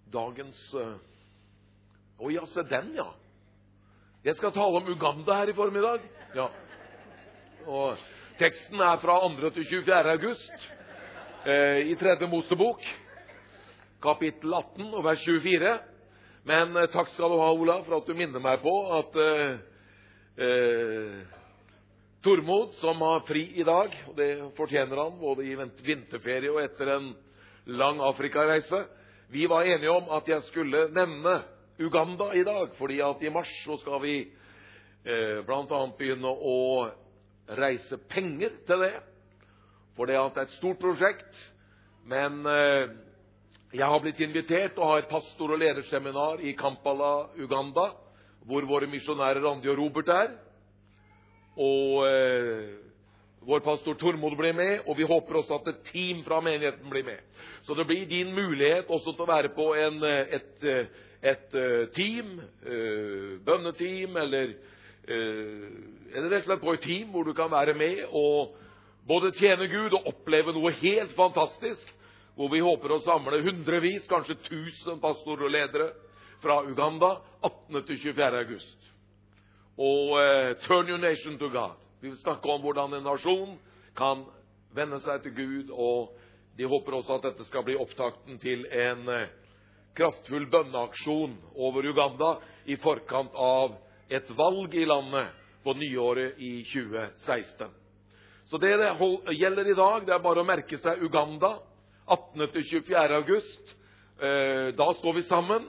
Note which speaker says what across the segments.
Speaker 1: dagens ja, se den, ja. Jeg skal tale om Uganda her i formiddag. Ja. Og teksten er fra 2. til 24. august i 3. Mosebok, kapittel 18 og vers 24. Men takk skal du ha, Ola, for at du minner meg på at Tormod, som har fri i dag, og det fortjener han både i vinterferie og etter en lang Afrikareise, vi var enige om at jeg skulle nevne Uganda i dag, fordi at i mars så skal vi blant annet begynne å reise penger til det, for det er et stort prosjekt. Men jeg har blitt invitert og har et pastor- og lederseminar i Kampala, Uganda, hvor våre misjonærer Randi og Robert er. Og vår pastor Tormod blir med, og vi håper også at et team fra menigheten blir med. Så det blir din mulighet også til å være på et team, bønneteam, eller rett og slett på et team hvor du kan være med og både tjene Gud og oppleve noe helt fantastisk, hvor vi håper å samle hundrevis, kanskje 1000 pastorer og ledere fra Uganda 18. til 24. august. Og turn your nation to God. Vi vil snakke om hvordan en nasjon kan vende seg til Gud, og de håper også at dette skal bli opptakten til en kraftfull bønneaksjon over Uganda i forkant av et valg i landet på nyåret i 2016. Så det gjelder i dag, det er bare å merke seg Uganda, 18. til 24. august. Da står vi sammen,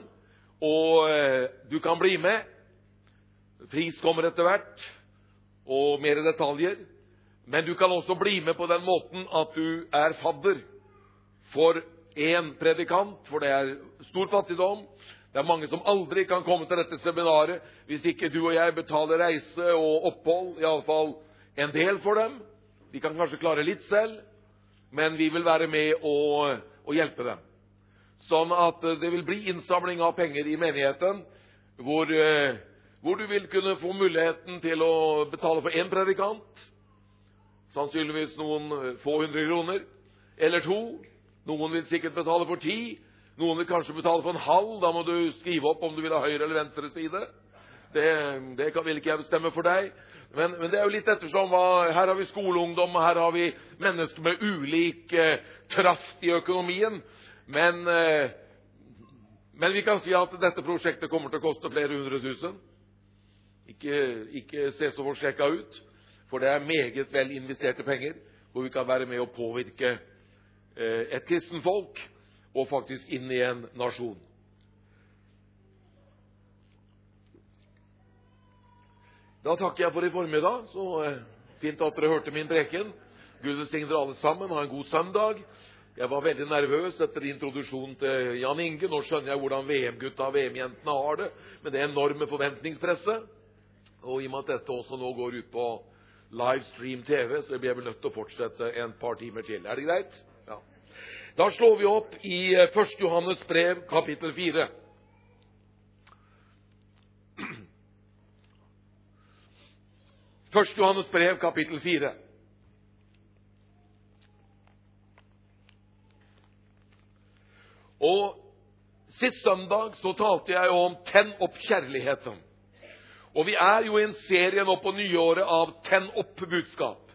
Speaker 1: og du kan bli med. Pris kommer etter hvert, og mer detaljer. Men du kan også bli med på den måten at du er fadder for en predikant, for det er stor fattigdom. Det er mange som aldri kan komme til dette seminaret hvis ikke du og jeg betaler reise og opphold, i alle fall en del for dem. Vi kan kanskje klare litt selv, men vi vil være med og hjelpe dem. Sånn at det vil bli innsamling av penger i menigheten, hvor du vil kunne få muligheten til å betale for en predikant, sannsynligvis noen få 100 kroner, eller 2. Noen vil sikkert betale for 10, noen vil kanskje betale for en halv, da må du skrive opp om du vil ha høyre eller venstre side. Det vil ikke jeg bestemme for deg. Men det er jo litt ettersom her har vi skoleungdom, og her har vi mennesker med ulik kraft i økonomien. Men vi kan si at dette prosjektet kommer til å koste flere 100 000. Ikke se så forskrekka ut, for det er meget vel investerte penger, hvor vi kan være med å påvirke et kristen folk, og faktisk inn i en nasjon. Da takker jeg for i formiddag, så fint at dere hørte min preken. Gud velsigne dere alle sammen, ha en god søndag. Jeg var veldig nervøs etter introduksjonen til Jan Inge. Nå skjønner jeg hvordan VM-gutta og VM-jentene har det, med det enorme forventningspresset. Og i og med at dette også nå går ut på livestream TV, så blir jeg vel nødt til å fortsette en par timer til. Er det greit? Ja. Da slår vi opp i 1. Johannes brev, kapittel 4. Første Johannes brev, kapittel 4. Og sist søndag så talte jeg om tenn opp kjærligheten. Og vi er jo i en serie nå på nyåret av tenn opp budskap.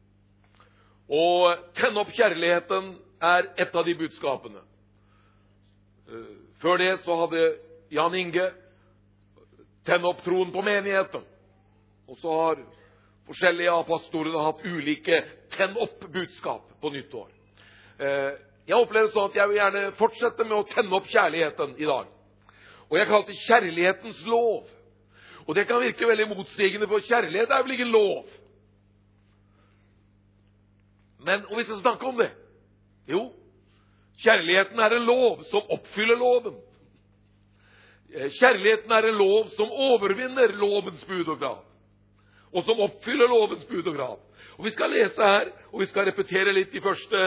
Speaker 1: Og tenn opp kjærligheten er et av de budskapene. Før det så hadde Jan Inge tenn opp troen på menigheten. Og så har forskjellige av pastorene hatt ulike tenn opp budskap på nyttår. Jeg opplever sånn at jeg vil gjerne fortsette med å tenne opp kjærligheten i dag. Og jeg kalte det kjærlighetens lov. Og det kan virke veldig motsigende, for kjærlighet er vel ikke lov. Men om vi skal snakke om det, jo, kjærligheten er en lov som oppfyller loven. Kjærligheten er en lov som overvinner lovens bud og krav, og som oppfyller lovens bud og krav. Og vi skal lese her, og vi skal repetere litt de første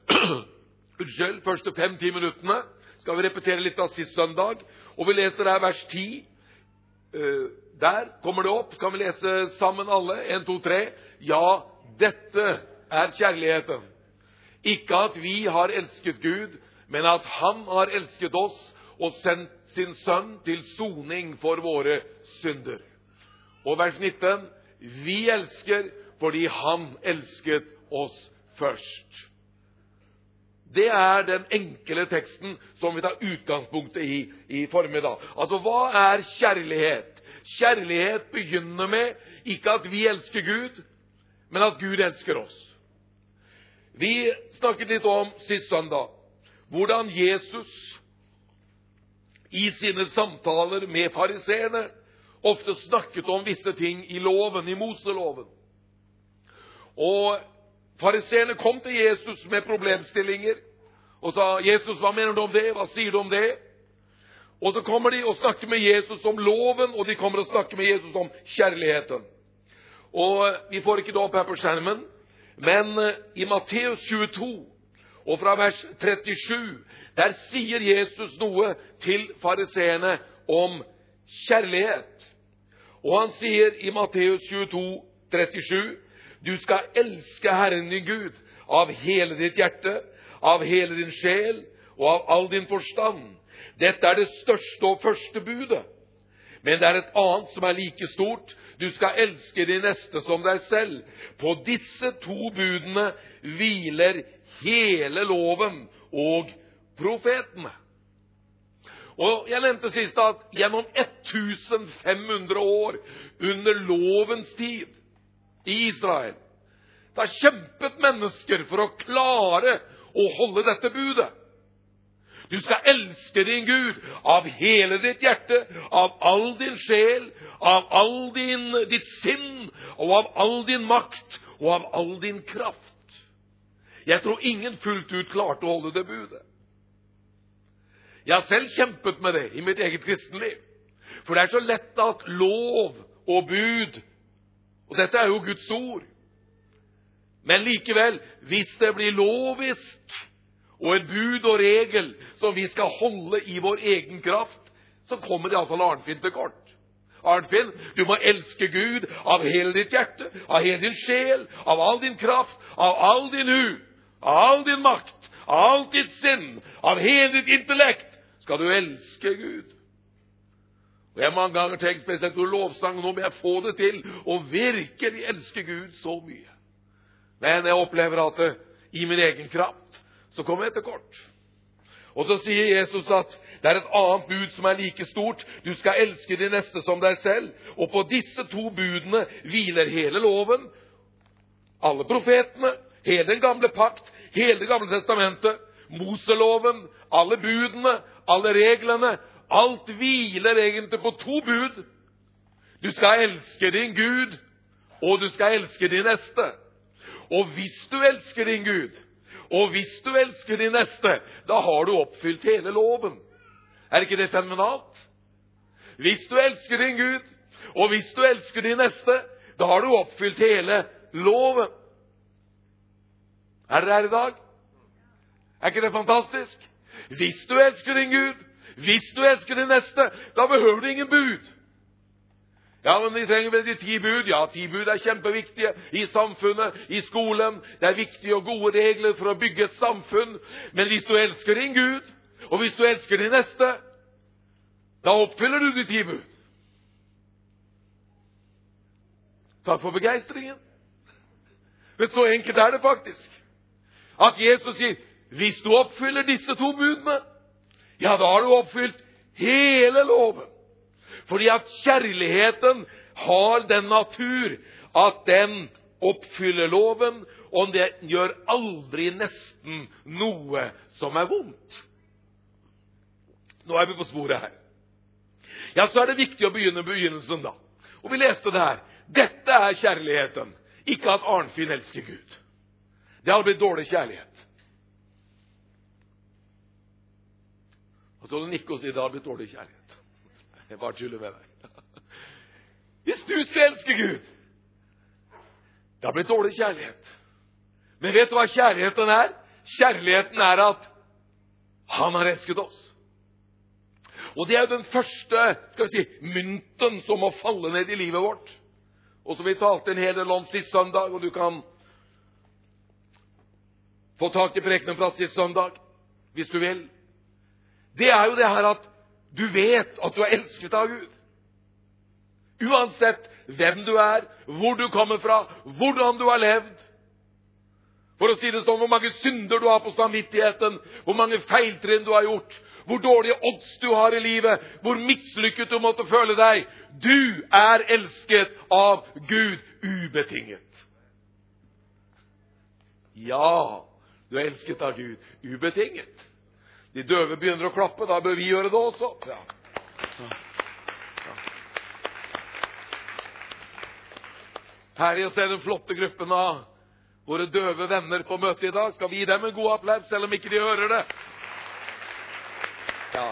Speaker 1: 5-10 minuttene. Skal vi repetere litt av sist søndag, og vi leser her vers 10. Der kommer det opp. Skal vi lese sammen alle? 1, 2, 3. Ja, dette er kjærligheten. Ikke at vi har elsket Gud, men at han har elsket oss og sendt sin sønn til soning for våre synder. Og vers 19, vi elsker fordi han elsket oss først. Det er den enkle teksten som vi tar utgangspunktet i formiddag. Altså, hva er kjærlighet? Kjærlighet begynner med ikke at vi elsker Gud, men at Gud elsker oss. Vi snakket litt om sist søndag hvordan Jesus i sine samtaler med fariseerne ofte snakket om visse ting i loven, i Moseloven. Og fariseerne kom til Jesus med problemstillinger og sa, Jesus, hva mener du om det? Hva sier du om det? Og så kommer de og snakker med Jesus om loven, og de kommer og snakker med Jesus om kjærligheten. Og vi får ikke det opp her på skjermen, men i Matteus 22, og fra vers 37, der sier Jesus noe til fariseerne om kjærlighet. Og han sier i Matteus 22, 37, du skal elske Herren din Gud av hele ditt hjerte, av hele din sjel og av all din forstand. Dette er det største og første budet. Men det er et annet som er like stort. Du skal elske din neste som deg selv. På disse to budene hviler hele loven og profetene. Og jeg nevnte sist at gjennom 1500 år under lovens tid i Israel, da kjempet mennesker for å klare å holde dette budet. Du skal elske din Gud av hele ditt hjerte, av all din sjel, av all ditt sinn, og av all din makt, og av all din kraft. Jeg tror ingen fullt ut klarte å holde det budet. Jeg har selv kjempet med det i mitt eget kristenliv. For det er så lett at lov og bud, og dette er jo Guds ord, men likevel, hvis det blir lovisk og en bud og regel som vi skal holde i vår egen kraft, så kommer det iallfall Arnfinn til kort. Arnfinn, du må elske Gud av hele ditt hjerte, av hele din sjel, av all din kraft, av all din hu, av all din makt, av alt ditt sinn, av hele ditt intellekt, skal du elske Gud. Og jeg har mange ganger tenkt spesielt på lovsang, nå må jeg få det til å virkelig elske Gud så mye. Men jeg opplever at i min egen kraft så kommer jeg til kort. Og så sier Jesus at det er et annet bud som er like stort. Du skal elske din neste som deg selv. Og på disse to budene hviler hele loven, alle profetene, hele den gamle pakt, hele det gamle testamentet, Moseloven, alle budene, alle reglene. Alt hviler egentlig på to bud. Du skal elske din Gud, og du skal elske din neste. Og hvis du elsker din Gud, og hvis du elsker din neste, da har du oppfylt hele loven. Er ikke det fenomenalt? Hvis du elsker din Gud, og hvis du elsker din neste, da har du oppfylt hele loven. Er dere her i dag? Er ikke det fantastisk? Hvis du elsker din Gud, hvis du elsker din neste, da behøver du ingen bud. Ja, men vi trenger vel de 10 bud. Ja, 10 bud er kjempeviktige i samfunnet, i skolen. Det er viktige og gode regler for å bygge et samfunn. Men hvis du elsker din Gud, og hvis du elsker din neste, da oppfyller du de 10 bud. Takk for begeistringen. Men så enkelt er det faktisk. At Jesus sier, hvis du oppfyller disse 2 budene, ja, da har du oppfylt hele loven. Fordi at kjærligheten har den natur at den oppfyller loven, og den gjør aldri nesten noe som er vondt. Nå er vi på sporet her. Ja, så er det viktig å begynne begynnelsen da. Og vi leste det her. Dette er kjærligheten. Ikke at Arnfinn elsker Gud. Det har blitt dårlig kjærlighet. Og så den ikke å si det har blitt dårlig kjærlighet. Jeg bare tuller med deg. Hvis du skal elske Gud, det har blitt dårlig kjærlighet. Men vet du hva kjærligheten er? Kjærligheten er at han har elsket oss. Og det er jo den første, skal vi si, mynten som må falle ned i livet vårt. Og som vi talte en hel del om sist søndag, og du kan få tak i prekenenplass sist søndag, hvis du vil. det jo det her at du vet at du elsket av Gud. Uansett hvem du hvor du kommer fra, hvordan du har levd. For å si det sånn, hvor mange synder du har på samvittigheten, hvor mange feiltrinn du har gjort, hvor dårlige odds du har i livet, hvor mislykket du måtte føle deg. Du elsket av Gud ubetinget. Ja, du elsket av Gud ubetinget. De døve begynner å klappe, da bør vi gjøre det også. Ja. Herlig å se den flotte gruppen av våre døve venner på møtet i dag. Skal vi gi dem en god applaus, selv om ikke de hører det? Ja.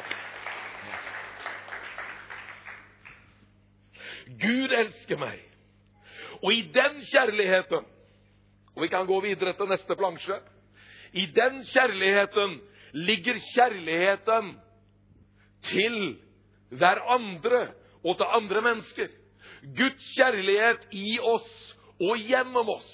Speaker 1: Gud elsker meg. Og i den kjærligheten, og vi kan gå videre til neste plansje, i den kjærligheten ligger kjærligheten til hverandre og til andre mennesker. Guds kjærlighet i oss og gjennom oss.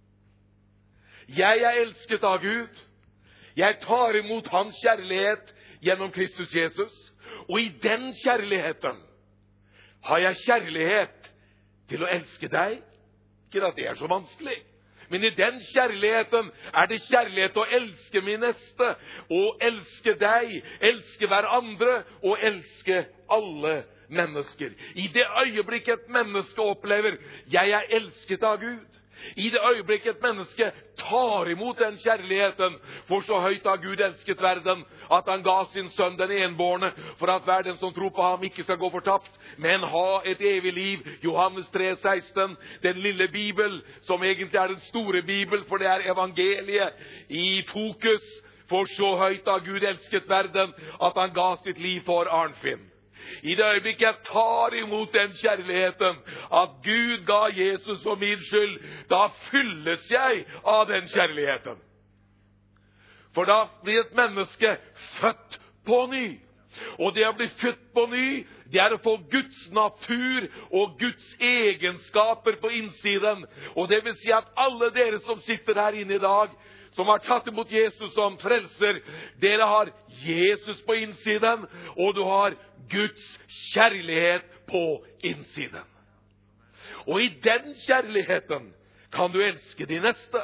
Speaker 1: Jeg elsket av Gud. Jeg tar imot hans kjærlighet gjennom Kristus Jesus. Og i den kjærligheten har jeg kjærlighet til å elske deg. Ikke at det så vanskelig. Men i den kjærligheten det kjærlighet å elske min neste, og elske deg, elske hverandre, og elske alle mennesker. I det øyeblikket et menneske opplever, jeg elsket av Gud. I det øyeblikket et menneske tar imot den kjærligheten, for så høyt har Gud elsket verden, at han ga sin sønn den enbårne, for at hver den som tror på ham ikke skal gå fortapt, men ha et evig liv. Johannes 3,16, den lille Bibel, som egentlig den store Bibel, for det evangeliet i fokus. For så høyt har Gud elsket verden, at han ga sitt liv for Arnfinn. I det øyeblikket jeg tar imot den kjærligheten, at Gud ga Jesus for min skyld, da fylles jeg av den kjærligheten. For da blir et menneske født på ny. Og det å bli født på ny, det å få Guds natur og Guds egenskaper på innsiden. Og det vil si at alle dere som sitter her inne i dag, som har tatt imot Jesus som frelser, dere har Jesus på innsiden, og du har Guds kjærlighet på innsiden. Og i den kjærligheten kan du elske de neste.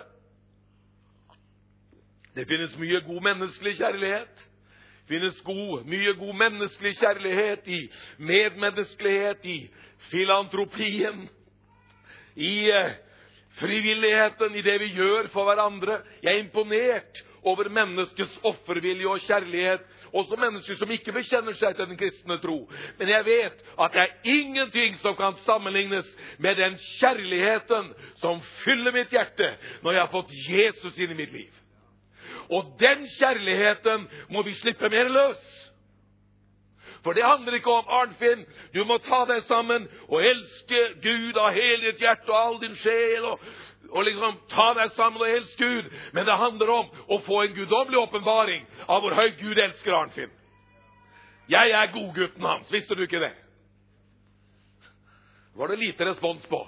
Speaker 1: Det finnes mye god menneskelig kjærlighet. Det finnes mye god menneskelig kjærlighet i medmenneskelighet, i filantropien, i frivilligheten, i det vi gjør for hverandre. Jeg imponert over menneskets offervilje og kjærlighet, også mennesker som ikke bekjenner seg til den kristne tro. Men jeg vet at det ingenting som kan sammenlignes med den kjærligheten som fyller mitt hjerte når jeg har fått Jesus inn i mitt liv. Og den kjærligheten må vi slippe mer løs. For det handler ikke om, Arnfinn, du må ta deg sammen og elske Gud av hele ditt hjerte og all din sjel, og liksom ta deg sammen og elske Gud. Men det handler om å få en guddommelig åpenbaring av hvor høyt Gud elsker Arnfinn. Jeg godgutten hans, visste du ikke det? Var det lite respons på?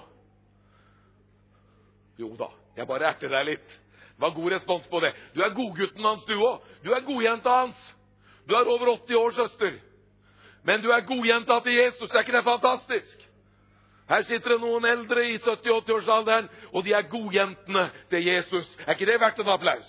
Speaker 1: Jo da, jeg bare erter deg litt. Det var god respons på det. Du godgutten hans, du også. Du godjenta hans. Du over 80 år, søster. Men du godjenta til Jesus, ikke det fantastisk? Her sitter det noen eldre i 70-80-årsalderen, og de godjentene til Jesus. Ikke det verdt en applaus?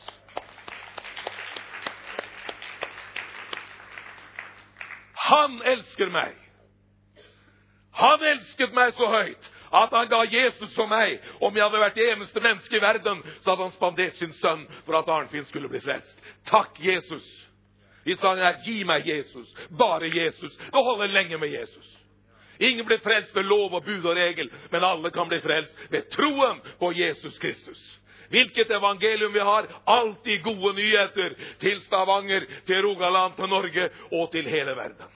Speaker 1: Han elsker meg. Han elsket meg så høyt at han ga Jesus for meg. Om jeg hadde vært det eneste menneske i verden, så hadde han spandert sin sønn for at Arnfinn skulle bli frelst. Takk, Jesus. Vi sa her, gi meg Jesus, bare Jesus. Det holder lenge med Jesus. Ingen blir frelst ved lov og bud og regel, men alle kan bli frelst ved troen på Jesus Kristus. Hvilket evangelium vi har, alltid gode nyheter til Stavanger, til Rogaland, til Norge og til hele verden.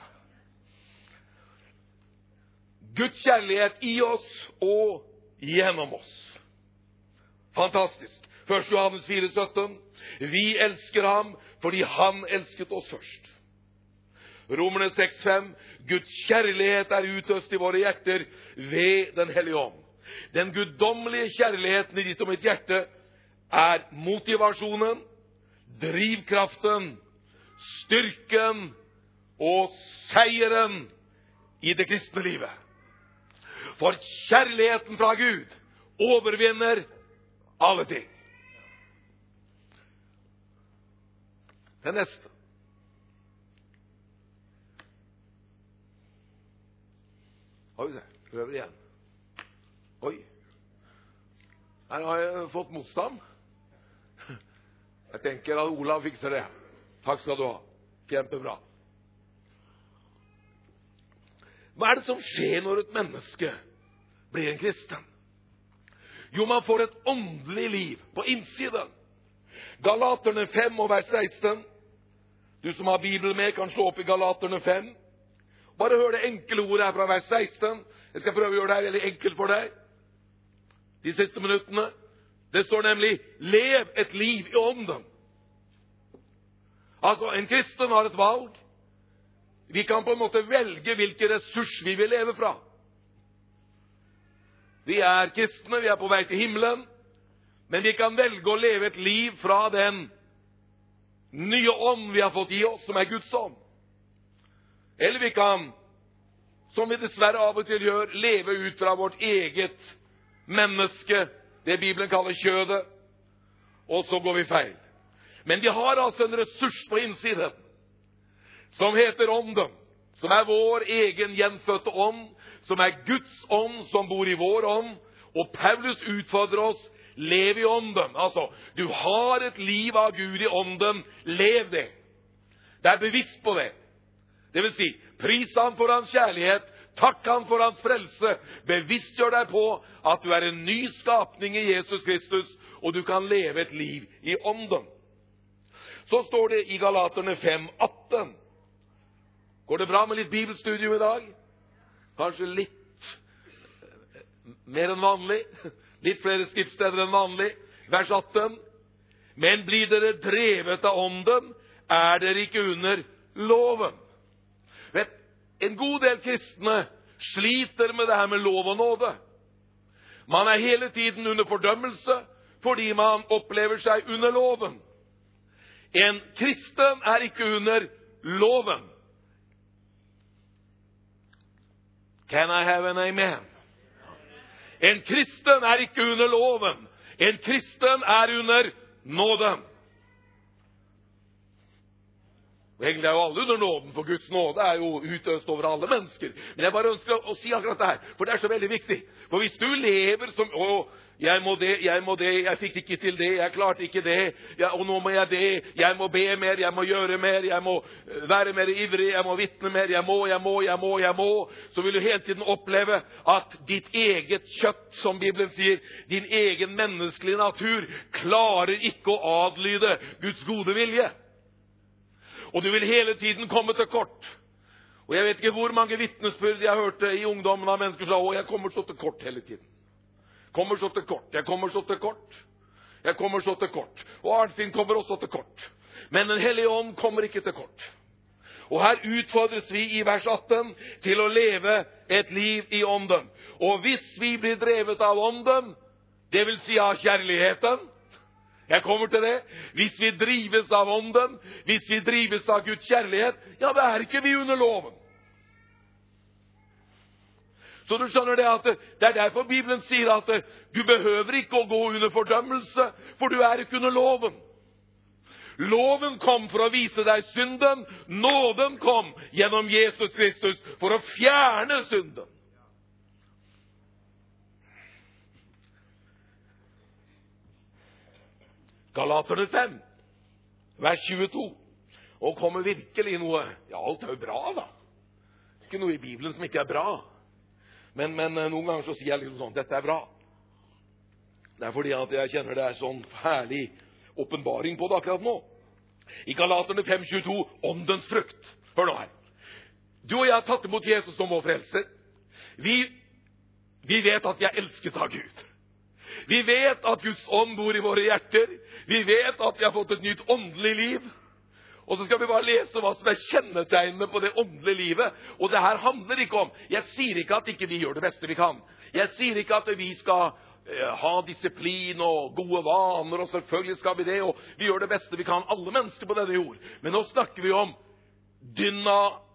Speaker 1: Guds kjærlighet i oss og gjennom oss. Fantastisk. 1. Johannes 4,17. Vi elsker ham fordi han elsket oss først. Romerne 6,5. Guds kjærlighet utøst i våre hjerter ved den hellige ånd. Den guddommelige kjærligheten i ditt og mitt hjerte motivasjonen, drivkraften, styrken, og seieren i det kristne livet. For kjærligheten fra Gud overvinner alle ting. Det neste. Oi, prøver igjen. Oi. Her har jeg fått motstand. Jeg tenker at Olav fikser det. Takk skal du ha. Kjempebra. Hva er det som skjer når et menneske blir en kristen? Jo, man får et åndelig liv på innsiden. Galaterne 5 og vers 16. Du som har Bibelen med, kan slå opp i Galaterne 5. Bare hør det enkle ordet her fra vers 16. Jeg skal prøve å gjøre det veldig enkelt for deg de siste minuttene. Det står nemlig, lev et liv i ånden. Altså, en kristen har et valg. Vi kan på en måte velge hvilken ressurs vi vil leve fra. Vi er kristne, vi er på vei til himmelen, men vi kan velge å leve et liv fra den nye ånd vi har fått i oss, som er Guds ånd. Eller vi kan, som vi dessverre av og til gjør, leve ut fra vårt eget menneske, det Bibelen kaller kjødet, og så går vi feil. Men vi har altså en ressurs på innsiden, som heter ånden, som er vår egen gjenfødte ånd, som er Guds ånd som bor i vår ånd, og Paulus utfordrer oss, lev i ånden. Altså, du har et liv av Gud i ånden, lev det. Det er bevisst på det. Det vil si, pris han for hans kjærlighet, takk han for hans frelse, bevisstgjør deg på at du er en ny skapning i Jesus Kristus, og du kan leve et liv i ånden. Så står det i Galaterne 5:18. Går det bra med litt bibelstudium i dag? Kanskje litt mer enn vanlig. Litt flere skriftsteder enn vanlig. Vers 18. Men blir dere drevet av ånden, er dere ikke under loven. Vet, en god del kristne sliter med det her med lov og nåde. Man er hele tiden under fordømmelse, fordi man opplever seg under loven. En kristen er ikke under loven. Can I have an amen? En kristen er ikke under loven. En kristen er under nåden. Og egentlig er jo alle under nåden, for Guds nåde er jo utøst over alle mennesker. Men jeg bare ønsker å si akkurat det her, for det er så veldig viktig. For hvis du lever som, jeg må det, jeg fikk ikke til det, jeg klarte ikke det, og nå må jeg det, jeg må be mer, jeg må gjøre mer, jeg må være mer ivrig, jeg må vitne mer, jeg må, så vil du hele tiden oppleve at ditt eget kjøtt, som Bibelen sier, din egen menneskelige natur, klarer ikke å adlyde Guds gode vilje. Og du vil hele tiden komme til kort. Og jeg vet ikke hvor mange vitnesbyrd jeg hørte i ungdommen av mennesker som sa, jeg kommer så til kort hele tiden. Kommer så til kort, jeg kommer så til kort. Jeg kommer så til kort. Og Arnfinn kommer også til kort. Men Den hellige ånd kommer ikke til kort. Og her utfordres vi i vers 18 til å leve et liv i ånden. Og hvis vi blir drevet av ånden, det vil si av kjærligheten, jeg kommer til det, hvis vi drives av ånden, hvis vi drives av Guds kjærlighet, ja, da er ikke vi under loven. Så du skjønner det at det er derfor Bibelen sier at du behøver ikke å gå under fordømmelse, for du er ikke under loven. Loven kom for å vise deg synden, nåden kom gjennom Jesus Kristus for å fjerne synden. Galaterne 5, vers 22. Og kommer virkelig noe, ja, alt er jo bra da. Ikke noe i Bibelen som ikke er bra. Men noen ganger så sier jeg liksom sånn, dette er bra. Det er fordi at jeg kjenner det er sånn herlig åpenbaring på det akkurat nå. I Galaterne 5:22, åndens frukt. Hør nå her. Du og jeg har tatt imot Jesus som vår frelser. Vi vet at vi er elsket av Gud. Vi vet at Guds ånd bor i våre hjerter. Vi vet at vi har fått et nytt åndelig liv. Og så skal vi bare lese hva som er kjennetegnene på det åndelige livet. Og det her handler ikke om, jeg sier ikke at ikke vi gjør det beste vi kan. Jeg sier ikke at vi skal ha disiplin og gode vaner, og selvfølgelig skal vi det, og vi gjør det beste vi kan, alle mennesker på denne jord. Men nå snakker vi om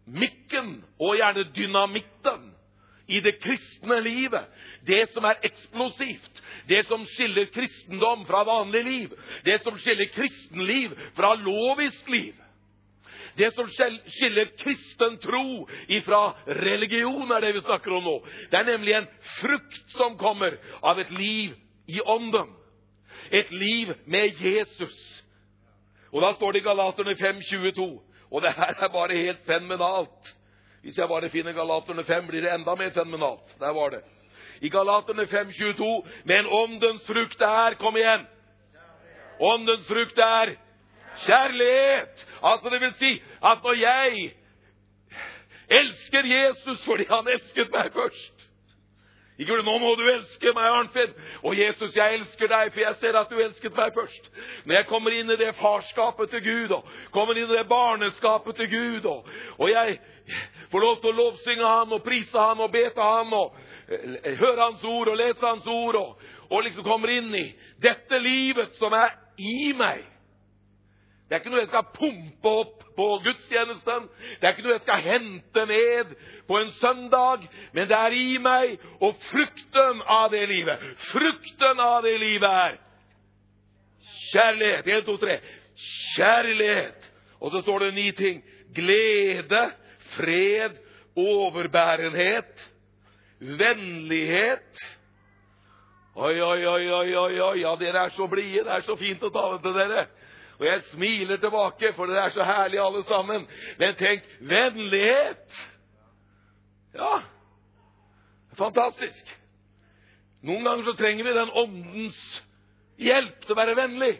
Speaker 1: mikken og gjerne dynamitten i det kristne livet, det som eksplosivt, det som skiller kristendom fra vanlig liv, det som skiller kristenliv fra lovisk liv, det som skiller kristen tro ifra religion det vi snakker om nå. Det nemlig en frukt som kommer av et liv i ånden. Et liv med Jesus. Og da står det i Galaterne 5:22. Og det her bare helt fenomenalt. Hvis jeg bare finner Galaterne 5, blir det enda mer fenomenalt. Der var det. I Galaterne 5:22. Men åndens frukt kom igjen. Åndens frukt kjærlighet. Altså det vil si at når jeg elsker Jesus fordi han elsket meg først. Ikke for nå må du elske meg, Arnfinn. Og Jesus, jeg elsker deg, for jeg ser at du elsket meg først. Når jeg kommer inn i det farskapet til Gud, og kommer inn i det barneskapet til Gud, og jeg får lov til å lovsynge han, og prise han, og be til han, og høre hans ord, og lese hans ord, og liksom kommer inn i dette livet som i meg. Det ikke noe jeg skal pumpe opp på gudstjenesten. Det ikke noe jeg skal hente ned på en søndag. Men det i meg, og frukten av det livet. Frukten av det livet kjærlighet. 1, 2, 3. Kjærlighet. Og så står det 9 ting. Glede, fred, overbærenhet, vennlighet. Oi. Ja, dere så blide. Det så fint å tale til dere. Og jeg smiler tilbake, for det så herlig alle sammen. Men tenk, vennlighet. Ja, fantastisk. Noen ganger så trenger vi den åndens hjelp til å være vennlig.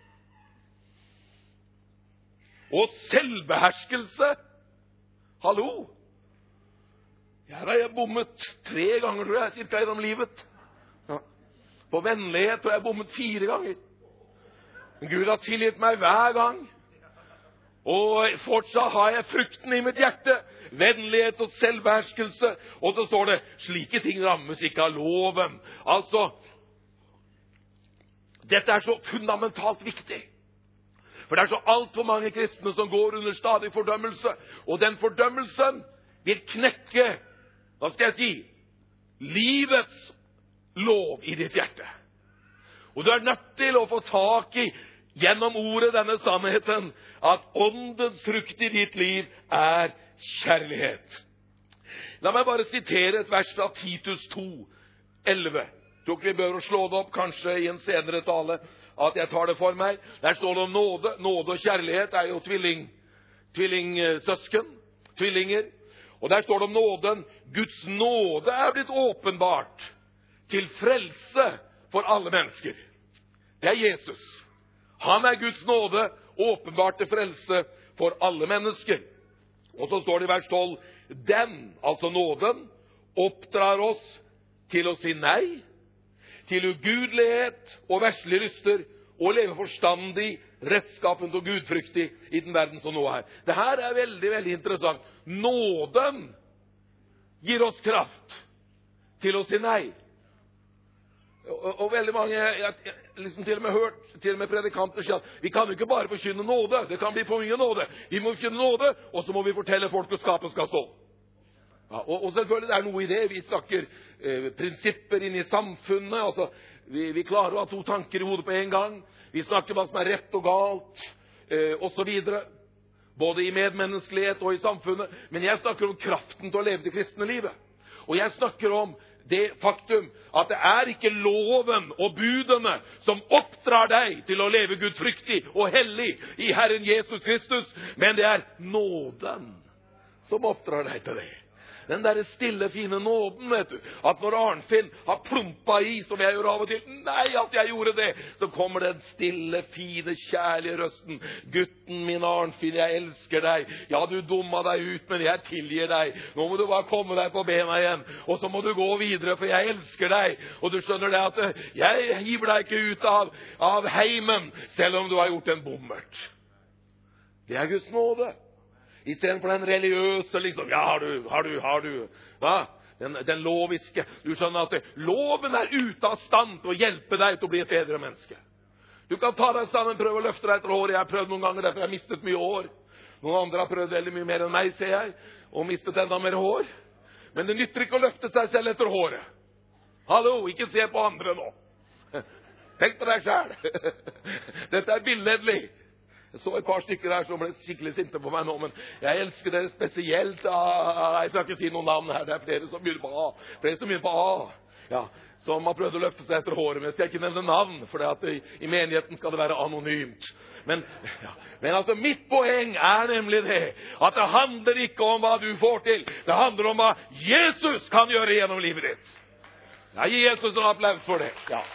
Speaker 1: Og selvbeherskelse. Hallo. Her har jeg bommet 3 ganger, tror jeg, cirka gjennom livet. Ja. På vennlighet har jeg bommet 4 ganger. Gud har tilgitt meg hver gang. Og fortsatt har jeg frukten i mitt hjerte. Vennlighet og selvbeherskelse. Og så står det, slike ting rammes ikke av loven. Altså, dette så fundamentalt viktig. For det så alt for mange kristne som går under stadig fordømmelse. Og den fordømmelsen vil knekke, hva skal jeg si, livets lov i ditt hjerte. Og du nødt til å få tak i, gjennom ordet denne sannheten, at åndens frukt i ditt liv kjærlighet. La meg bare sitere et vers fra Titus 2:11. Tror ikke vi bør slå det opp, kanskje i en senere tale, at jeg tar det for meg. Der står det om nåde. Nåde og kjærlighet jo tvillingsøsken, tvillinger. Og der står det om nåden. Guds nåde blitt åpenbart til frelse for alle mennesker. Det Jesus. Han Guds nåde, åpenbart til frelse for alle mennesker. Og så står det i vers 12, den, altså nåden, oppdrar oss til å si nei, til ugudelighet og verslige lyster, og leve forstandig, rettskapent og gudfryktig i den verden som nå Det her veldig, veldig interessant. Nåden gir oss kraft til å si nei. Og veldig mange, jeg liksom til og med hørt, til og med predikanter sier at vi kan jo ikke bare forkynne nåde, det kan bli for mye nåde. Vi må forkynne nåde, og så må vi fortelle folk at skapet skal stå. Ja, og selvfølgelig det noe i det. Vi snakker prinsipper inn i samfunnet, altså vi klarer å ha 2 tanker i hodet på en gang. Vi snakker hva som rett og galt, og så videre. Både i medmenneskelighet og i samfunnet. Men jeg snakker om kraften til å leve det kristne livet. Og jeg snakker om det faktum at det ikke loven og budene som oppdrar deg til å leve gudfryktig og hellig i Herren Jesus Kristus, men det nåden som oppdrar deg til det. Den der stille, fine nåden, vet du. At når Arnfinn har plumpa i, som jeg gjør av og til, nei, at jeg gjorde det, så kommer den stille, fine, kjærlige røsten. Gutten min, Arnfinn, jeg elsker deg. Ja, du dumma deg ut, men jeg tilgir deg. Nå må du bare komme deg på bena igjen, og så må du gå videre, for jeg elsker deg. Og du skjønner det at jeg hiver deg ikke ut av heimen, selv om du har gjort en bommert. Det Guds nåde. I stedet for den religiøse, liksom, ja, har du, ja, den loviske. Du skjønner at loven ute av stand til å hjelpe deg til å bli et bedre menneske. Du kan ta deg sammen, prøve å løfte deg etter håret. Jeg har prøvd noen ganger, derfor jeg har mistet mye hår. Noen andre har prøvd veldig mye mer enn meg, ser jeg, og mistet enda mer hår. Men det nytter ikke å løfte seg selv etter håret. Hallo, ikke se på andre nå. Tenk på deg selv. Dette er billedlig. Jeg så et par stykker her som ble skikkelig sinte på meg nå, men jeg elsker dere spesielt. Jeg skal ikke si noen navn her, det er flere som begynner på A. Flere som begynner på A. Ja, som har prøvd å løfte seg etter håret, men jeg skal ikke nevne navn, for i menigheten skal det være anonymt. Men altså, mitt poeng er nemlig det, at det handler ikke om hva du får til. Det handler om hva Jesus kan gjøre gjennom livet ditt. Jeg gir Jesus en applaus for det. Ja.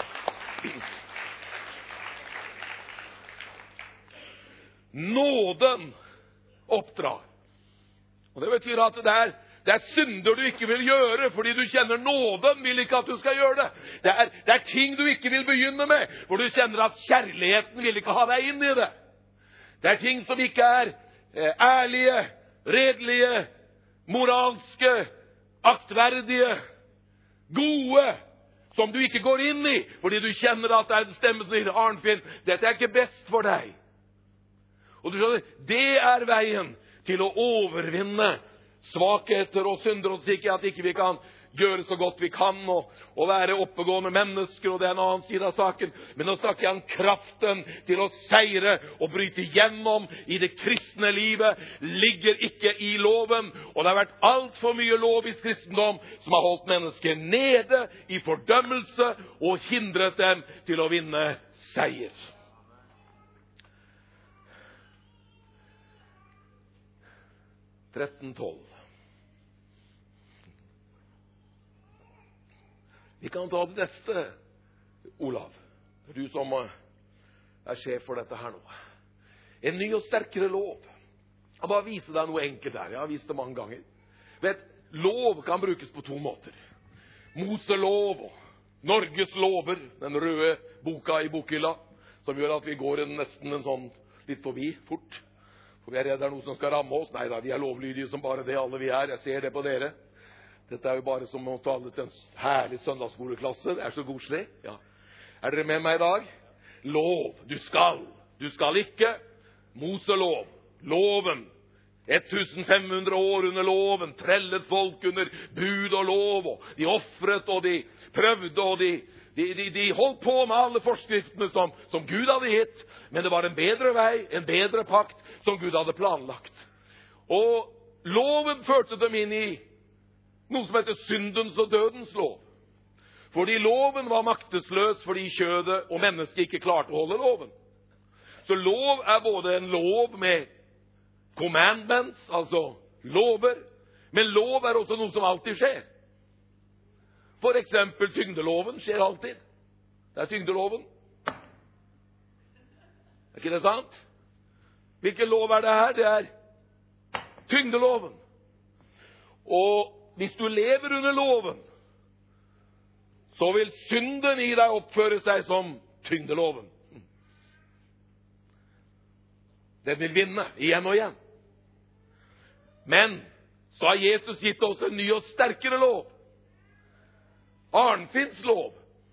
Speaker 1: Nåden oppdrar. Og det betyr at det er synder du ikke vil gjøre, fordi du kjenner nåden vil ikke at du skal gjøre det. Det er ting du ikke vil begynne med, hvor du kjenner at kjærligheten vil ikke ha deg inn i det. Det er ting som ikke er ærlige, redelige, moralske, aktverdige, gode, som du ikke går inn i, fordi du kjenner at det er en stemme som sier, Arnfinn, dette er ikke best for deg. Og du skjønner, det er veien til å overvinne svakheter og synder, og sikkert at ikke vi kan gjøre så godt vi kan, og være oppegående mennesker, og det er en annen side av saken. Men nå snakker jeg om kraften til å seire og bryte gjennom i det kristne livet, ligger ikke i loven, og det har vært alt for mye lovisk kristendom som har holdt mennesker nede i fordømmelse og hindret dem til å vinne seier. Vi kan ta det neste, Olav. Det er du som er sjef for dette her nå. En ny og sterkere lov. Jeg bare vise deg noe enkelt der. Jeg har vist det mange ganger. Vet, lov kan brukes på to måter. Moselov og Norges lover, den røde boka i bokhylla, som gjør at vi går nesten en sånn litt forbi fort. For vi er redd det er noe som skal ramme oss. Nei da, vi er lovlydige som bare det, alle vi er. Jeg ser det på dere. Dette er jo bare som å tale til en herlig søndagsskoleklasse. Det er så godslig. Ja. Er dere med meg i dag? Lov. Du skal ikke. Moselov. Loven. 1500 år under loven. Trellet folk under bud og lov. Og de offret, og de prøvde, og de holdt på med alle forskriftene som Gud hadde gitt. Men det var en bedre vei, en bedre pakt, som Gud hadde planlagt. Og loven førte dem inn i noe som heter syndens og dødens lov. Fordi loven var maktesløs fordi kjødet og mennesket ikke klarte å holde loven. Så lov er både en lov med commandments, altså lover, men lov er også noe som alltid skjer. For eksempel tyngdeloven skjer alltid. Det er tyngdeloven. Er ikke det sant? Hvilken lov er det her? Det er tyngdeloven. Og hvis du lever under loven, så vil synden i deg oppføre seg som tyngdeloven. Den vil vinne igjen og igjen. Men så har Jesus gitt oss en ny og sterkere lov. Arnfinns lov.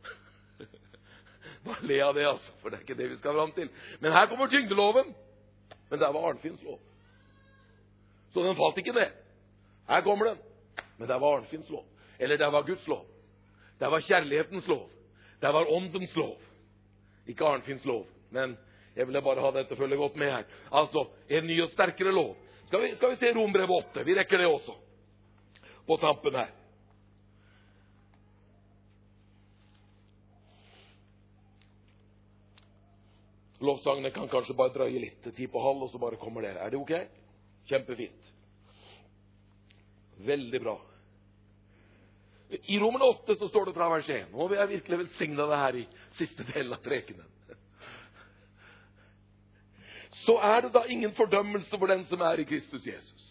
Speaker 1: Bare le av det, altså, for det er ikke det vi skal fram til. Men her kommer tyngdeloven. Men der var Arnfinns lov. Så den falt ikke ned. Her kommer den. Men der var Arnfinns lov. Eller der var Guds lov. Der var kjærlighetens lov. Der var åndens lov. Ikke Arnfinns lov. Men jeg ville bare ha dette til å følge godt med her. Altså, en ny og sterkere lov. Skal vi se Rombrevet 8? Vi rekker det også. På tampen her. Lovsangene kan kanskje bare drøye litt. 10:30, og så bare kommer dere. Er det ok? Kjempefint. Veldig bra. I Romerne 8 så står det fra vers 1. Nå vil jeg virkelig velsigne det her i siste delen av prekenen. Så er det da ingen fordømmelse for den som er i Kristus Jesus.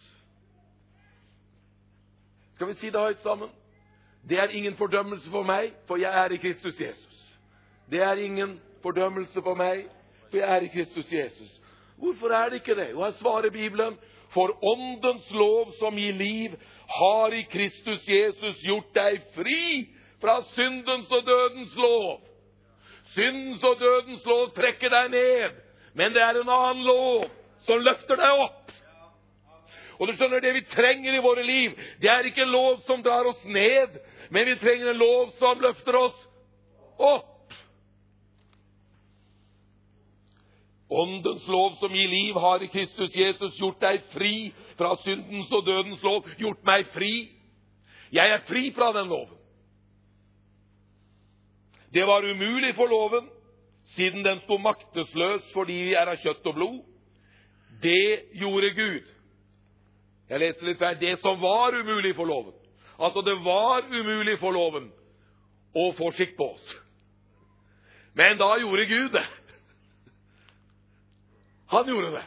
Speaker 1: Skal vi si det høyt sammen? Det er ingen fordømmelse for meg, for jeg er i Kristus Jesus. Det er ingen fordømmelse for meg, for jeg er i Kristus Jesus. Hvorfor er det ikke det? Og her svarer Bibelen, for åndens lov som gir liv, har i Kristus Jesus gjort deg fri fra syndens og dødens lov. Syndens og dødens lov trekker deg ned, men det er en annen lov som løfter deg opp. Og du skjønner, det vi trenger i våre liv, det er ikke en lov som drar oss ned, men vi trenger en lov som løfter oss opp. Åndens lov som gir liv har i Kristus Jesus gjort deg fri fra syndens og dødens lov, gjort meg fri. Jeg er fri fra den loven. Det var umulig for loven, siden den stod maktesløs fordi vi er av kjøtt og blod. Det gjorde Gud. Jeg leste litt før. Det som var umulig for loven. Altså, det var umulig for loven å få skikk på oss. Men da gjorde Gud det. Han gjorde det.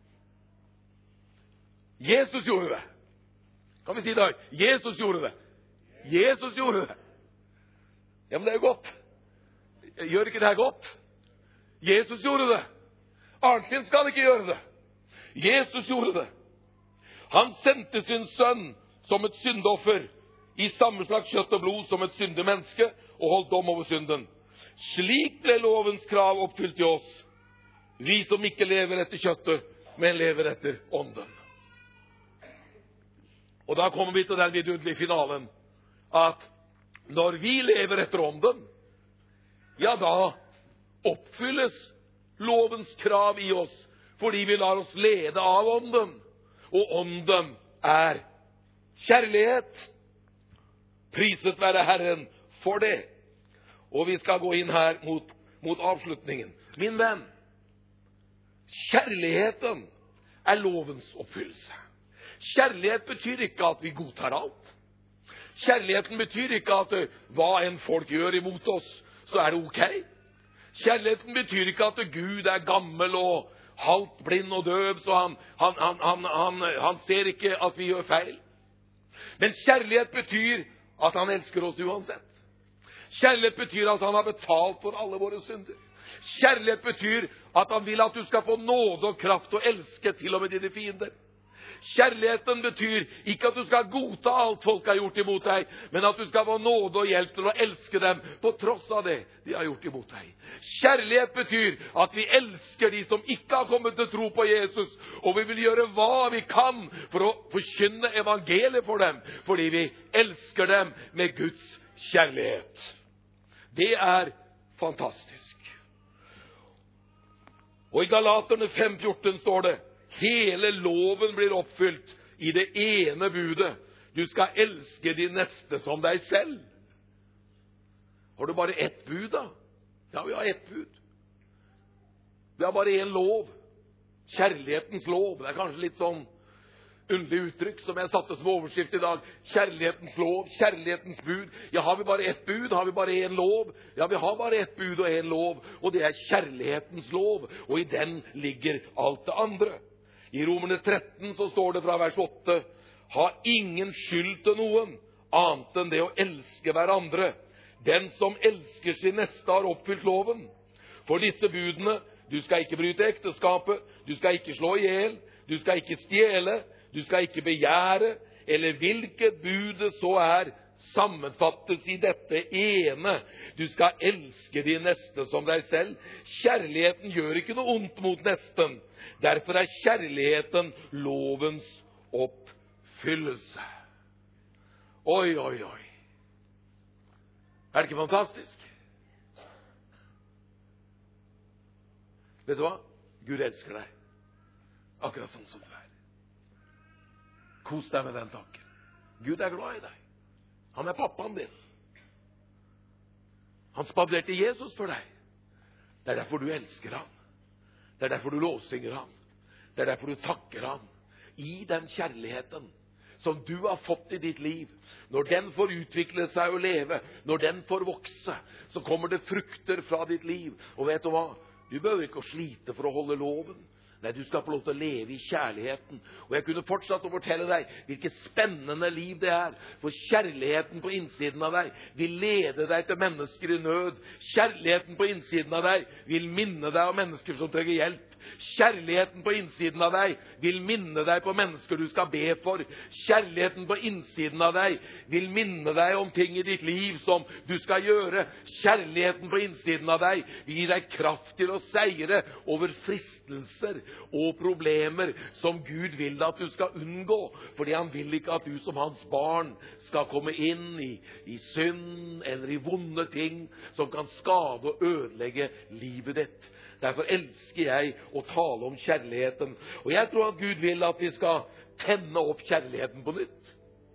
Speaker 1: Jesus gjorde det. Kan vi si det? Jesus gjorde det. Jesus gjorde det. Ja, men det er jo godt. Gjør ikke det her godt? Jesus gjorde det. Arnfinn skal ikke gjøre det. Jesus gjorde det. Han sendte sin sønn som et syndoffer i samme slags kjøtt og blod som et syndig menneske og holdt dom over synden. Slik ble lovens krav oppfylt i oss, vi som ikke lever etter kjøttet, men lever etter ånden. Og da kommer vi til den vidunderlige finalen, at når vi lever etter ånden, ja, da oppfylles lovens krav i oss, fordi vi lar oss lede av ånden. Og ånden er kjærlighet. Priset være Herren for det. Og vi skal gå inn her mot avslutningen. Min venn, kjærligheten er lovens oppfyllelse. Kjærlighet betyr ikke at vi godtar alt. Kjærligheten betyr ikke at hva en folk gjør imot oss, så er det ok. Kjærligheten betyr ikke at Gud er gammel og halvt blind og døv, så han ser ikke at vi gjør feil. Men kjærlighet betyr at han elsker oss uansett. Kjærlighet betyr at han har betalt for alle våre synder. Kjærlighet betyr at han vil at du skal få nåde og kraft og elske til og med dine fiender. Kjærligheten betyr ikke at du skal godta alt folk har gjort imot deg, men at du skal få nåde og hjelp til å elske dem på tross av det de har gjort imot deg. Kjærlighet betyr at vi elsker de som ikke har kommet til tro på Jesus, og vi vil gjøre hva vi kan for å forkynne evangeliet for dem, fordi vi elsker dem med Guds kjærlighet. Det er fantastisk. Og i Galaterne 5:14 står det: hele loven blir oppfylt i det ene budet. Du skal elske din neste som deg selv. Har du bare ett bud, da? Ja, vi har ett bud. Vi har bare én lov. Kjærlighetens lov. Det er kanskje litt sånn underlig uttrykk som jeg satte som overskrift i dag. Kjærlighetens lov, kjærlighetens bud. Ja, har vi bare ett bud? Har vi bare én lov? Ja, vi har bare ett bud og én lov, og det er kjærlighetens lov, og i den ligger alt det andre. I Romerne 13 så står det fra vers 8: ha ingen skyld til noen, annet enn det å elske hverandre. Den som elsker sin neste har oppfylt loven. For disse budene: du skal ikke bryte ekteskapet, du skal ikke slå i hjel, du skal ikke stjele, du skal ikke begjære, eller hvilket bud det så er, sammenfattes i dette ene: du skal elske din neste som deg selv. Kjærligheten gjør ikke noe ondt mot nesten. Derfor er kjærligheten lovens oppfyllelse. Oi, oi, oi. Er det ikke fantastisk? Vet du hva? Gud elsker deg. Akkurat sånn som du er. Kos deg med den tanken. Gud er glad i deg. Han er pappaen din. Han spanderte Jesus for deg. Det er derfor du elsker ham. Det er derfor du lovsynger ham. Det er derfor du takker ham. I den kjærligheten som du har fått i ditt liv, når den får utvikle seg og leve, når den får vokse, så kommer det frukter fra ditt liv. Og vet du hva? Du behøver ikke å slite for å holde loven. Nei, du skal få lov til å leve i kjærligheten. Og jeg kunne fortsatt å fortelle deg hvilket spennende liv det er. For kjærligheten på innsiden av deg vil lede deg til mennesker i nød. Kjærligheten på innsiden av deg vil minne deg om mennesker som trenger hjelp. Kjærligheten på innsiden av deg vil minne deg på mennesker du skal be for. Kjærligheten på innsiden av deg vil minne deg om ting i ditt liv som du skal gjøre. Kjærligheten på innsiden av deg vil gi deg kraft til å seire over fristelser og problemer som Gud vil at du skal unngå, fordi han vil ikke at du som hans barn skal komme inn i synd eller i vonde ting som kan skade og ødelegge livet ditt. Derfor elsker jeg å tale om kjærligheten. Og jeg tror at Gud vil at vi skal tenne opp kjærligheten på nytt.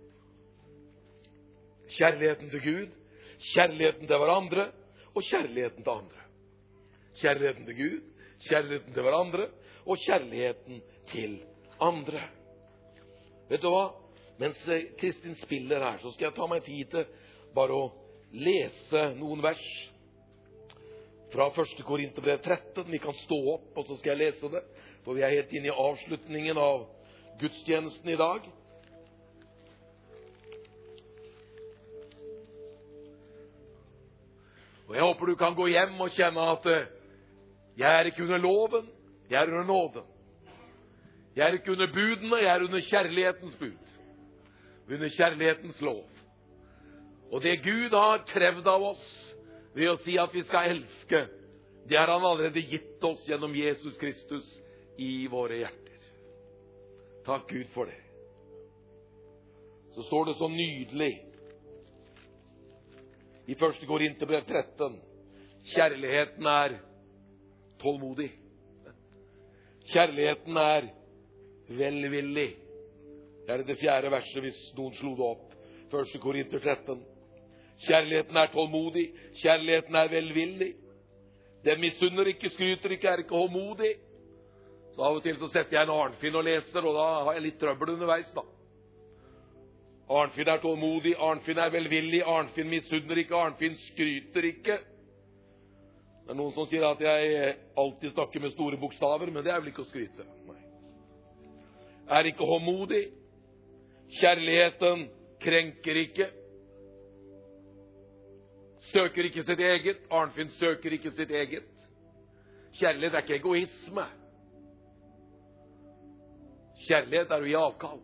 Speaker 1: Kjærligheten til Gud, kjærligheten til hverandre og kjærligheten til andre. Kjærligheten til Gud, kjærligheten til hverandre og kjærligheten til andre. Vet du hva? Mens Kristin spiller her, så skal jeg ta meg tid til bare å lese noen vers fra 1. Korinterbrev 13. Vi kan stå opp, og så skal jeg lese det, for vi er helt inne i avslutningen av gudstjenesten i dag. Og jeg håper du kan gå hjem og kjenne at jeg er ikke under loven, jeg er under nåden. Jeg er ikke under budene, jeg er under kjærlighetens bud. Under kjærlighetens lov. Og det Gud har krevd av oss ved å si at vi skal elske, det har han allerede gitt oss gjennom Jesus Kristus i våre hjerter. Takk Gud for det. Så står det så nydelig i 1. Korinterbrev 13. Kjærligheten er tålmodig. Kjærligheten er velvillig. Det er det 4. verset hvis noen slo det opp. 1. Korinter 13. Kjærligheten er tålmodig. Kjærligheten er velvillig. Den misunner ikke, skryter ikke, er ikke håndmodig. Så av og til så setter jeg en Arnfinn og leser, og da har jeg litt trøbbel underveis da. Arnfinn er tålmodig, Arnfinn er velvillig, Arnfinn misunner ikke, Arnfinn skryter ikke. Det er noen som sier at jeg alltid snakker med store bokstaver, men det er vel ikke å skryte. Nei. Er ikke håndmodig. Kjærligheten krenker ikke. Søker ikke sitt eget. Arnfinn søker ikke sitt eget. Kjærlighet er ikke egoisme. Kjærlighet er å gi avkall.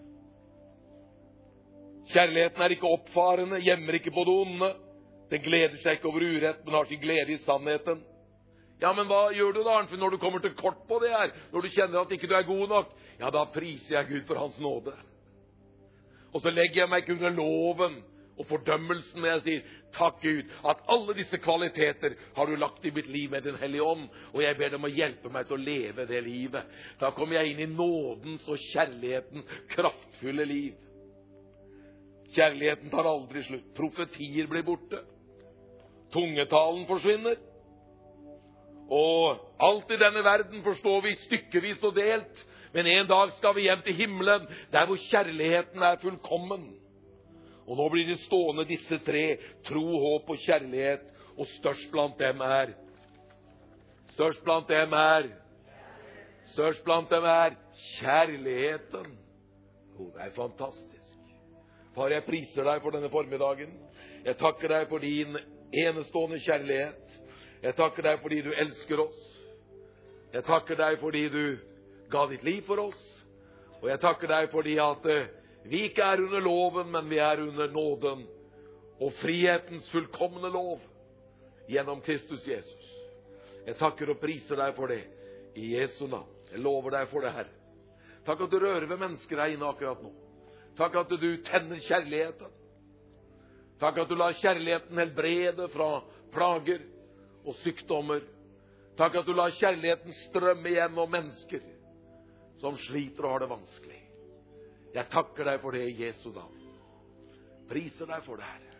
Speaker 1: Kjærligheten er ikke oppfarende, gjemmer ikke på det onde. Den gleder seg ikke over urett, men har sin glede i sannheten. Ja, men hva gjør du da, Arnfinn, når du kommer til kort på det her? Når du kjenner at ikke du er god nok? Ja, da priser jeg Gud for hans nåde. Og så legger jeg meg ikke under loven og fordømmelsen når jeg sier, takk Gud, at alle disse kvaliteter har du lagt i mitt liv med den hellige ånd, og jeg ber dem å hjelpe meg til å leve det livet. Da kommer jeg inn i nådens og kjærlighetens kraftfulle liv. Kjærligheten tar aldri slutt. Profetier blir borte. Tungetalen forsvinner. Og alt i denne verden forstår vi stykkevis og delt, men en dag skal vi hjem til himmelen, der hvor kjærligheten er fullkommen. Og nå blir det stående disse 3, tro, håp og kjærlighet, og størst blant dem er kjærligheten. Det er fantastisk. Far, jeg priser deg for denne formiddagen. Jeg takker deg for din enestående kjærlighet. Jeg takker deg fordi du elsker oss. Jeg takker deg fordi du ga ditt liv for oss. Og jeg takker deg fordi at vi ikke er under loven, men vi er under nåden og frihetens fullkomne lov gjennom Kristus Jesus. Jeg takker og priser deg for det i Jesu navn. Jeg lover deg for det, Herre. Takk at du rører ved mennesker her inne akkurat nå. Takk at du tenner kjærligheten. Takk at du lar kjærligheten helbrede fra plager og sykdommer. Takk at du lar kjærligheten strømme gjennom mennesker som sliter og har det vanskelig. Jeg takker deg for det i Jesu navn. Priser deg for det, Herre.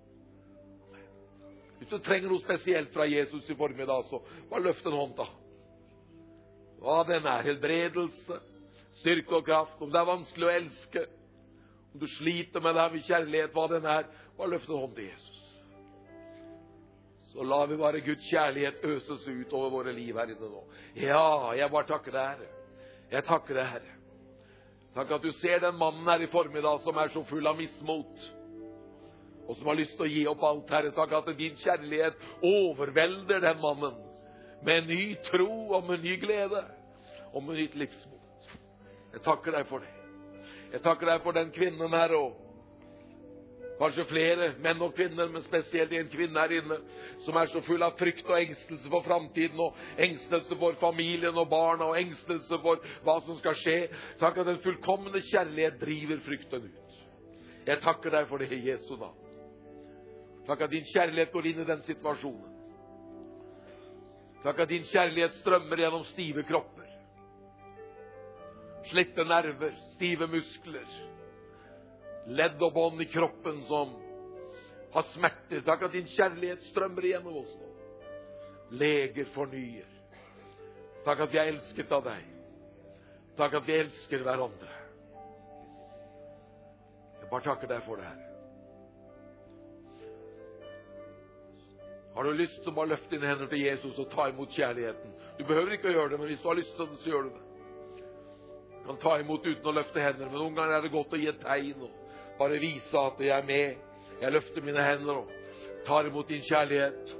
Speaker 1: Hvis du trenger noe spesielt fra Jesus i formiddag, så bare løft en hånd da. Hva den er, helbredelse, styrke og kraft, om det er vanskelig å elske, om du sliter med det her med kjærlighet, hva den er, bare løft en hånd til Jesus. Så lar vi bare Guds kjærlighet øses ut over våre liv her inne nå. Ja, jeg bare takker deg, Herre. Jeg takker deg, Herre. Takk at du ser den mannen her i formiddag som er så full av mismot, og som har lyst til å gi opp alt, Herre. Takk at din kjærlighet overvelder den mannen med ny tro og med ny glede og med nytt livsmot. Jeg takker deg for det. Jeg takker deg for den kvinnen her, og kanskje flere menn og kvinner, men spesielt en kvinne her inne, som er så full av frykt og engstelse for fremtiden, og engstelse for familien og barna, og engstelse for hva som skal skje. Takk at den fullkomne kjærlighet driver frykten ut. Jeg takker deg for det i Jesu navn. Takk at din kjærlighet går inn i den situasjonen. Takk at din kjærlighet strømmer gjennom stive kropper, slitte nerver, stive muskler, ledd og bånd i kroppen som har smerter. Takk at din kjærlighet strømmer igjennom oss nå. Leger fornyer. Takk at vi er elsket av deg. Takk at vi elsker hverandre. Jeg bare takker deg for det her. Har du lyst til å bare løfte dine hender til Jesus og ta imot kjærligheten? Du behøver ikke å gjøre det, men hvis du har lyst til det, så gjør du det. Du kan ta imot uten å løfte hender, men noen ganger er det godt å gi et tegn og bare vise at jeg er med. Jeg løfter mine hender og tar imot din kjærlighet.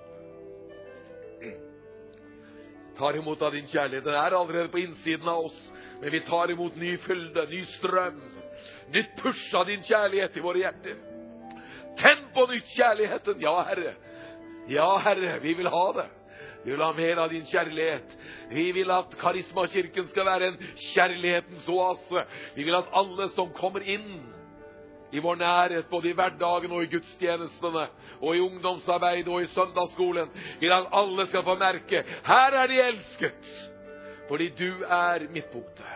Speaker 1: Tar imot av din kjærlighet. Den er allerede på innsiden av oss, men vi tar imot ny fylde, ny strøm, nytt push av din kjærlighet i våre hjerter. Tenn på nytt kjærligheten. Ja, Herre. Ja, Herre, vi vil ha det. Vi vil ha mer av din kjærlighet. Vi vil at Karismakirken skal være en kjærlighetens oase. Vi vil at alle som kommer inn i vår nærhet, både i hverdagen og i gudstjenestene, og i ungdomsarbeid og i søndagsskolen, vil at alle skal få merke, her er de elsket, fordi du er midtpunktet.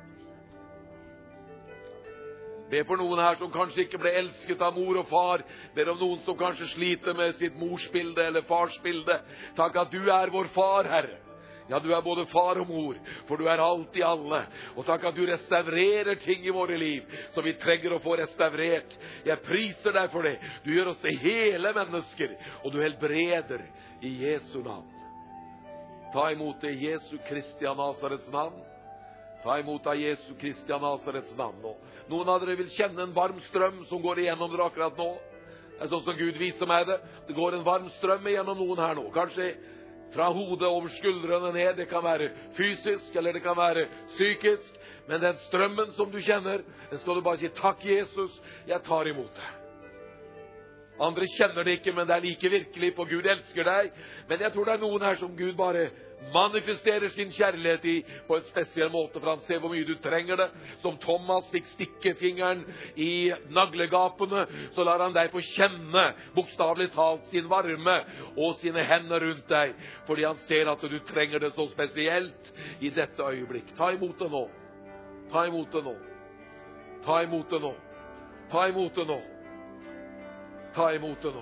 Speaker 1: Be for noen her som kanskje ikke ble elsket av mor og far. Be om noen som kanskje sliter med sitt morsbilde eller farsbilde. Takk at du er vår far, Herre. Ja, du er både far og mor, for du er alt i alle. Og takk at du restaurerer ting i våre liv, som vi trenger å få restaurert. Jeg priser deg for det. Du gjør oss til hele mennesker, og du helbreder i Jesu navn. Ta imot det i Jesu Kristi av Nazarets navn. Ta imot av Jesu Kristi av Nazarets navn. Og noen av dere vil kjenne en varm strøm som går igjennom dere akkurat nå. Det er sånn som Gud viser meg det. Det går en varm strøm igjennom noen her nå. Kanskje fra hodet over skuldrene ned. Det kan være fysisk, eller det kan være psykisk. Men den strømmen som du kjenner, den skal du bare si, takk Jesus, jeg tar imot det. Andre kjenner det ikke, men det er like virkelig, for Gud elsker deg. Men jeg tror det er noen her som Gud bare manifesterer sin kjærlighet i på en spesiell måte, for han ser hvor mye du trenger det. Som Thomas fikk stikke fingeren i naglegapene, så lar han deg få kjenne, bokstavelig talt, sin varme og sine hender rundt deg, fordi han ser at du trenger det så spesielt i dette øyeblikk. Ta imot det nå. Ta imot det nå. Ta imot det nå. Ta imot det nå. Ta imot det nå.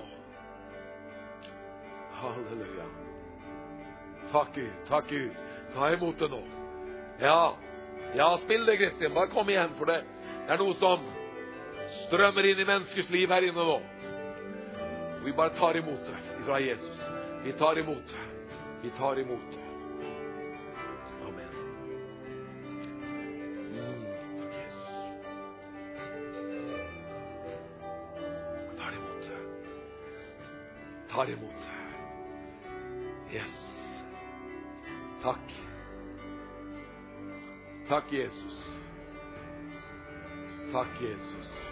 Speaker 1: Halleluja. Takk Gud, takk Gud. Ta imot det nå. Ja, spill det, Kristian. Bare kom igjen, for det er noe som strømmer inn i menneskers liv her inne nå. Vi bare tar imot det fra Jesus. Vi tar imot det. Vi tar imot det. Amen. Takk Jesus. Tar imot det. Tar imot det. Yes. Takk. Takk, Jesus. Takk, Jesus.